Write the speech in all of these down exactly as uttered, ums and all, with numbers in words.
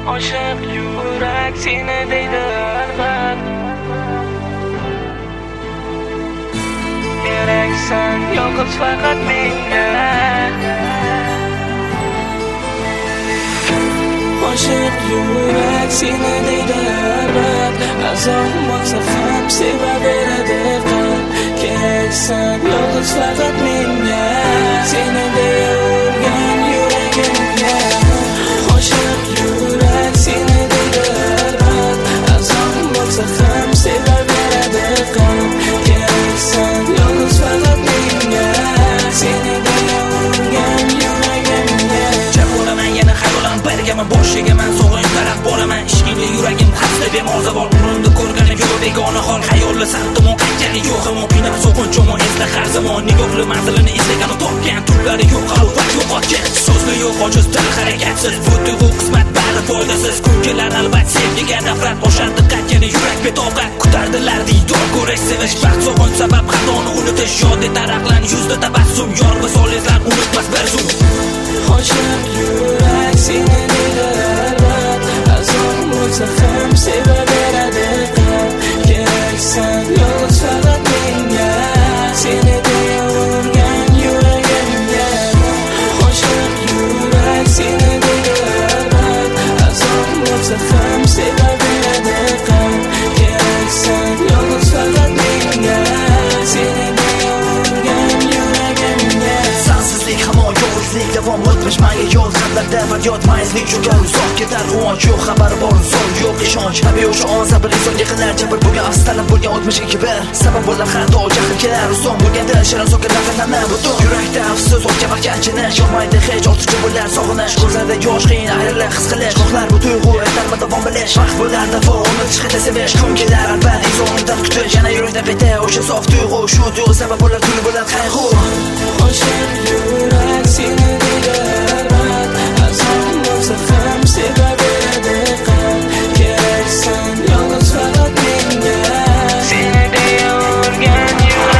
Oshiq yurak seni deydi albat. Keraksan yolg'iz faqat menga. Oshiq yurak seni deydi albat. Azob bo'lsa ham sevaveradi qalb. Keraksan yolg'iz faqat menga. Seni deyurgan yuragimga. Oshiq yurak seni deydi albat. Azob bo'lsa ham sevaveradi qalb. Keraksan yolg'iz faqat menga. Seni deyurgan yuragimga. Chap bo'laman yana xayolan birgaman boshigaman so'g'in qarab boraman. Ishqingda yuragim xasta bemor zavol umrimda ko'rganim yo'q begona hol. Xayolli saqtimon qanchalik yo'q hamon qiynab so'qinchomon esda har zamon nigohli manzilini izlagan u topgan tunlari yo'q halovat yo'qotgan so'zli yo'q ojiz dil harakatsiz bu tuyg'u qismat bari foydasiz kungilar albat sevgiga nafrat boshlandi qatgani yurak betoqat kutardilar diydor ko'rish sevish baxt so'g'in sabab xatoni unutish yod etar aqlan yuzda tabassum yor visolizlar unutmas bir zum. Oshiq yurak seni deydi albat. Azob bo'lsa ham sevaveradi qalb. Keraksan yolg'iz faqat menga. Seni deyurgan yuragimga. Oshiq yurak seni deydi albat. Azob bo'lsa ham sevaveradi qalb. Keraksan yolg'iz faqat menga. Seni deyurgan yuragimga. Sansizlik hamon yolg'izlik davom o'tmish manga yo'l qadlarda faryod mayizlik cho'kar uzoq ketar quvonch yo'q xabar bor so'l yo'q ishonch tabiiy o'sha on sabr insonga qilar jabr bo'lgan afsuslanib bo'lgan o'tmishga kibr sabab bo'lar xato jahl kelar uzoq bo'lganda shirin so'kar nafratlanma butun yurakda afsus o'tga mahkachinish yo'qmaydi hech ortiqcha bo'lar sog'inish ko'zlarda yosh qiyin ayriliq his qilish qo'hlar bu tuyg'u aytarma davom bilish vaqt bo'lar davo unutish qayta sevish kun kelar albatta insondan kutish yana yurakda qayta o'sha sof tuyg'u shu tuyg'u sabab bo'lar tuli bo'lar qayg'u. Oshiq yurak seni deydi albat. Azob bo'lsa ham sevaveradi qalb. Keraksan yolg'iz faqat menga. Seni deyurgan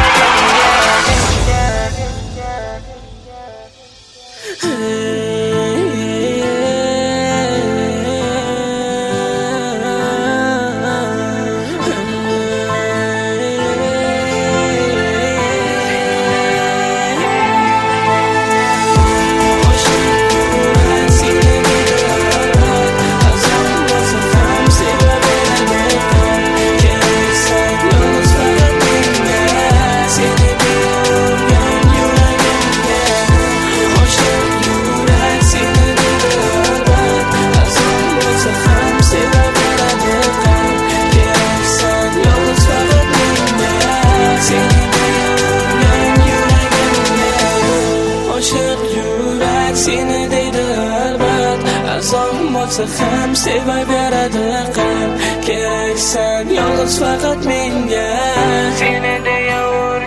seni deydi albat. Azob bo'lsa ham sevaveradi qalb. Keraksan yolg'iz faqat menga. Seni deyur